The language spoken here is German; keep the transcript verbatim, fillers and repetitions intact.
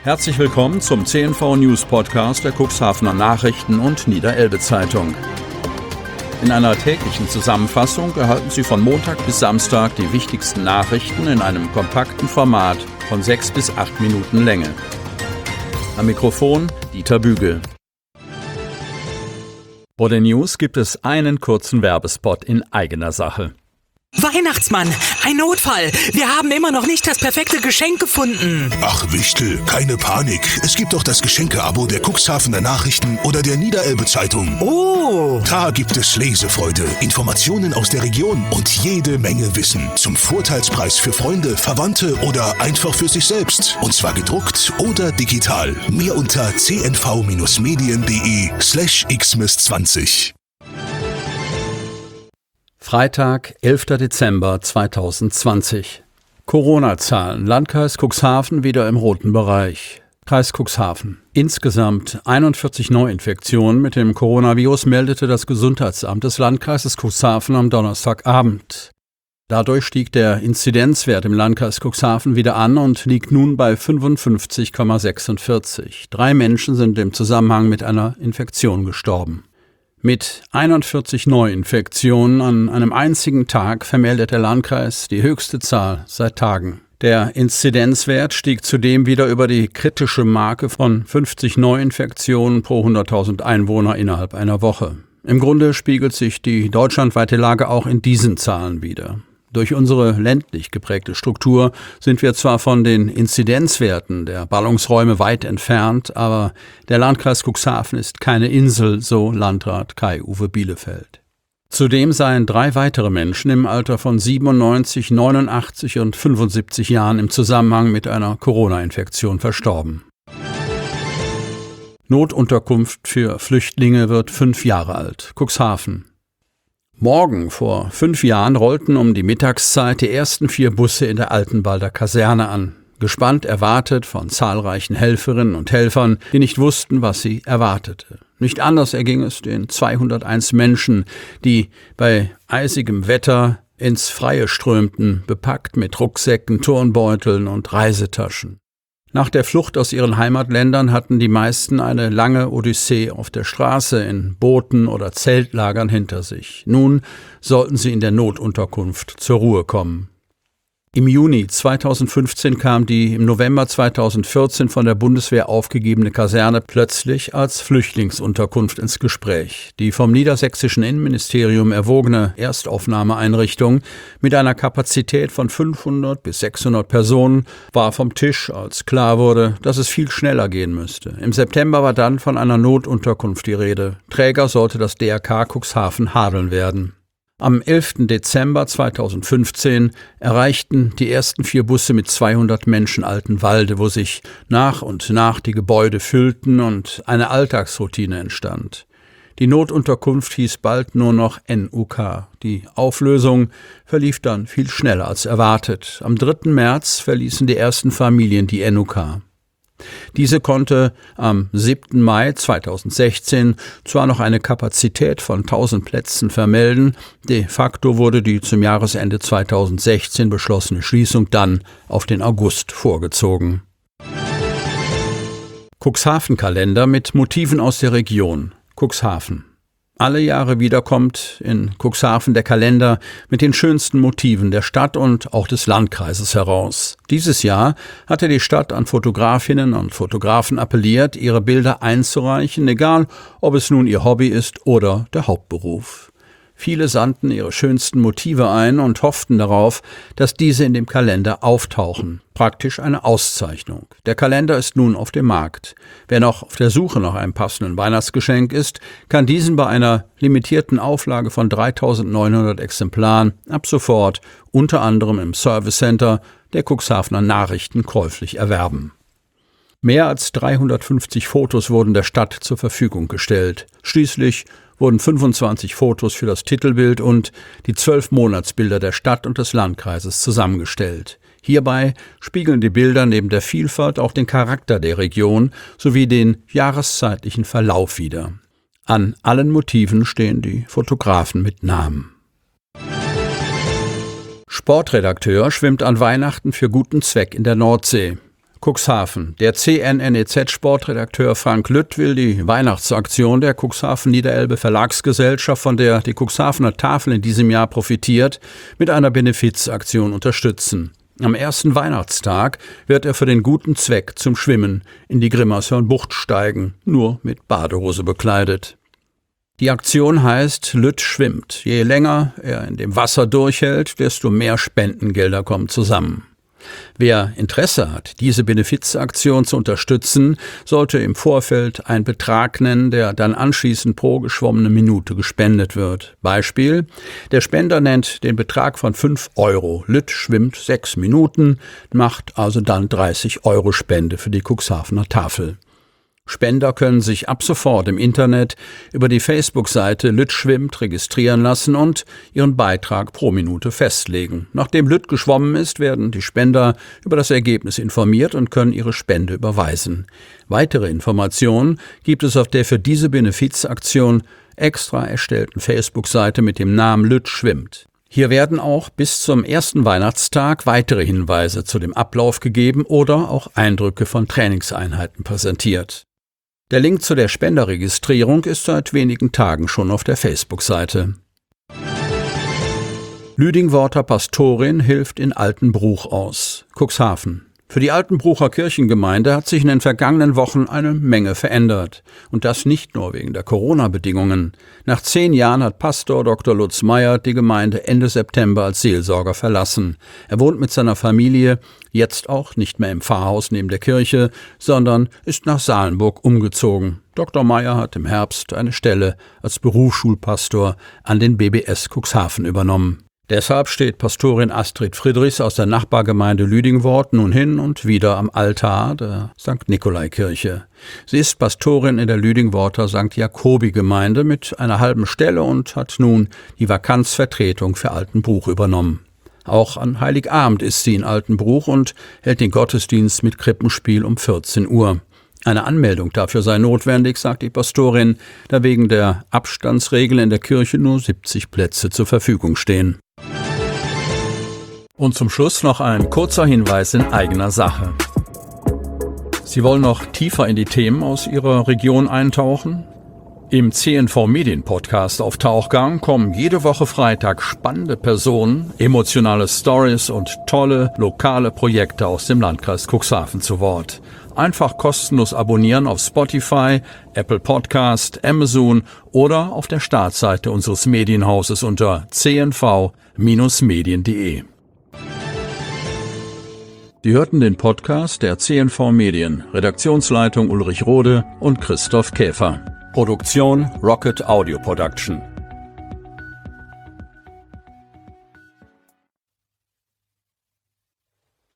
Herzlich willkommen zum C N V News Podcast der Cuxhavener Nachrichten und Niederelbe Zeitung. In einer täglichen Zusammenfassung erhalten Sie von Montag bis Samstag die wichtigsten Nachrichten in einem kompakten Format von sechs bis acht Minuten Länge. Am Mikrofon Dieter Bügel. Vor den News gibt es einen kurzen Werbespot in eigener Sache. Weihnachtsmann, ein Notfall. Wir haben immer noch nicht das perfekte Geschenk gefunden. Ach Wichtel, keine Panik. Es gibt doch das Geschenke-Abo der Cuxhavener Nachrichten oder der Niederelbe Zeitung. Oh! Da gibt es Lesefreude, Informationen aus der Region und jede Menge Wissen. Zum Vorteilspreis für Freunde, Verwandte oder einfach für sich selbst. Und zwar gedruckt oder digital. Mehr unter cnv-medien.de slash xmis zwanzig. Freitag, elfter Dezember zweitausendzwanzig. Corona-Zahlen. Landkreis Cuxhaven wieder im roten Bereich. Kreis Cuxhaven. Insgesamt einundvierzig Neuinfektionen mit dem Coronavirus meldete das Gesundheitsamt des Landkreises Cuxhaven am Donnerstagabend. Dadurch stieg der Inzidenzwert im Landkreis Cuxhaven wieder an und liegt nun bei fünfundfünfzig Komma sechsundvierzig. Drei Menschen sind im Zusammenhang mit einer Infektion gestorben. Mit einundvierzig Neuinfektionen an einem einzigen Tag vermeldet der Landkreis die höchste Zahl seit Tagen. Der Inzidenzwert stieg zudem wieder über die kritische Marke von fünfzig Neuinfektionen pro hunderttausend Einwohner innerhalb einer Woche. Im Grunde spiegelt sich die deutschlandweite Lage auch in diesen Zahlen wider. Durch unsere ländlich geprägte Struktur sind wir zwar von den Inzidenzwerten der Ballungsräume weit entfernt, aber der Landkreis Cuxhaven ist keine Insel, so Landrat Kai-Uwe Bielefeld. Zudem seien drei weitere Menschen im Alter von siebenundneunzig, neunundachtzig und fünfundsiebzig Jahren im Zusammenhang mit einer Corona-Infektion verstorben. Notunterkunft für Flüchtlinge wird fünf Jahre alt. Cuxhaven. Morgen vor fünf Jahren rollten um die Mittagszeit die ersten vier Busse in der Altenwalder Kaserne an. Gespannt erwartet von zahlreichen Helferinnen und Helfern, die nicht wussten, was sie erwartete. Nicht anders erging es den zweihunderteins Menschen, die bei eisigem Wetter ins Freie strömten, bepackt mit Rucksäcken, Turnbeuteln und Reisetaschen. Nach der Flucht aus ihren Heimatländern hatten die meisten eine lange Odyssee auf der Straße, in Booten oder Zeltlagern hinter sich. Nun sollten sie in der Notunterkunft zur Ruhe kommen. Im Juni zweitausendfünfzehn kam die im November zweitausendvierzehn von der Bundeswehr aufgegebene Kaserne plötzlich als Flüchtlingsunterkunft ins Gespräch. Die vom niedersächsischen Innenministerium erwogene Erstaufnahmeeinrichtung mit einer Kapazität von fünfhundert bis sechshundert Personen war vom Tisch, als klar wurde, dass es viel schneller gehen müsste. Im September war dann von einer Notunterkunft die Rede. Träger sollte das D R K Cuxhaven Hadeln werden. Am elften Dezember zweitausendfünfzehn erreichten die ersten vier Busse mit zweihundert Menschen Altenwalde, wo sich nach und nach die Gebäude füllten und eine Alltagsroutine entstand. Die Notunterkunft hieß bald nur noch N U K. Die Auflösung verlief dann viel schneller als erwartet. Am dritten März verließen die ersten Familien die N U K. Diese konnte am siebten Mai zweitausendsechzehn zwar noch eine Kapazität von tausend Plätzen vermelden, de facto wurde die zum Jahresende zweitausendsechzehn beschlossene Schließung dann auf den August vorgezogen. Cuxhaven-Kalender mit Motiven aus der Region. Cuxhaven. Alle Jahre wieder kommt in Cuxhaven der Kalender mit den schönsten Motiven der Stadt und auch des Landkreises heraus. Dieses Jahr hatte die Stadt an Fotografinnen und Fotografen appelliert, ihre Bilder einzureichen, egal ob es nun ihr Hobby ist oder der Hauptberuf. Viele sandten ihre schönsten Motive ein und hofften darauf, dass diese in dem Kalender auftauchen. Praktisch eine Auszeichnung. Der Kalender ist nun auf dem Markt. Wer noch auf der Suche nach einem passenden Weihnachtsgeschenk ist, kann diesen bei einer limitierten Auflage von dreitausendneunhundert Exemplaren ab sofort unter anderem im Service Center der Cuxhavener Nachrichten käuflich erwerben. Mehr als dreihundertfünfzig Fotos wurden der Stadt zur Verfügung gestellt. Schließlich wurden fünfundzwanzig Fotos für das Titelbild und die zwölf Monatsbilder der Stadt und des Landkreises zusammengestellt. Hierbei spiegeln die Bilder neben der Vielfalt auch den Charakter der Region sowie den jahreszeitlichen Verlauf wider. An allen Motiven stehen die Fotografen mit Namen. Sportredakteur schwimmt an Weihnachten für guten Zweck in der Nordsee. Cuxhaven. Der C N N E Z-Sportredakteur Frank Lütt will die Weihnachtsaktion der Cuxhaven Niederelbe Verlagsgesellschaft, von der die Cuxhavener Tafel in diesem Jahr profitiert, mit einer Benefizaktion unterstützen. Am ersten Weihnachtstag wird er für den guten Zweck zum Schwimmen in die Grimmershörnbucht steigen, nur mit Badehose bekleidet. Die Aktion heißt Lütt schwimmt. Je länger er in dem Wasser durchhält, desto mehr Spendengelder kommen zusammen. Wer Interesse hat, diese Benefizaktion zu unterstützen, sollte im Vorfeld einen Betrag nennen, der dann anschließend pro geschwommene Minute gespendet wird. Beispiel: Der Spender nennt den Betrag von fünf Euro. Lütt schwimmt sechs Minuten, macht also dann dreißig Euro Spende für die Cuxhavener Tafel. Spender können sich ab sofort im Internet über die Facebook-Seite Lütt schwimmt registrieren lassen und ihren Beitrag pro Minute festlegen. Nachdem Lütt geschwommen ist, werden die Spender über das Ergebnis informiert und können ihre Spende überweisen. Weitere Informationen gibt es auf der für diese Benefizaktion extra erstellten Facebook-Seite mit dem Namen Lütt schwimmt. Hier werden auch bis zum ersten Weihnachtstag weitere Hinweise zu dem Ablauf gegeben oder auch Eindrücke von Trainingseinheiten präsentiert. Der Link zu der Spenderregistrierung ist seit wenigen Tagen schon auf der Facebook-Seite. Lüdingworter Pastorin hilft in Altenbruch aus. Cuxhaven. Für die Altenbrucher Kirchengemeinde hat sich in den vergangenen Wochen eine Menge verändert. Und das nicht nur wegen der Corona-Bedingungen. Nach zehn Jahren hat Pastor Doktor Lutz Meyer die Gemeinde Ende September als Seelsorger verlassen. Er wohnt mit seiner Familie jetzt auch nicht mehr im Pfarrhaus neben der Kirche, sondern ist nach Salenburg umgezogen. Doktor Meyer hat im Herbst eine Stelle als Berufsschulpastor an den B B S Cuxhaven übernommen. Deshalb steht Pastorin Astrid Friedrichs aus der Nachbargemeinde Lüdingwort nun hin und wieder am Altar der Sankt Nikolai-Kirche. Sie ist Pastorin in der Lüdingworter Sankt Jakobi-Gemeinde mit einer halben Stelle und hat nun die Vakanzvertretung für Altenbruch übernommen. Auch an Heiligabend ist sie in Altenbruch und hält den Gottesdienst mit Krippenspiel um vierzehn Uhr. Eine Anmeldung dafür sei notwendig, sagt die Pastorin, da wegen der Abstandsregel in der Kirche nur siebzig Plätze zur Verfügung stehen. Und zum Schluss noch ein kurzer Hinweis in eigener Sache. Sie wollen noch tiefer in die Themen aus Ihrer Region eintauchen? Im C N V Medien Podcast auf Tauchgang kommen jede Woche Freitag spannende Personen, emotionale Stories und tolle lokale Projekte aus dem Landkreis Cuxhaven zu Wort. Einfach kostenlos abonnieren auf Spotify, Apple Podcast, Amazon oder auf der Startseite unseres Medienhauses unter c n v Bindestrich medien punkt de. Sie hörten den Podcast der C N V Medien, Redaktionsleitung Ulrich Rode und Christoph Käfer. Produktion Rocket Audio Production.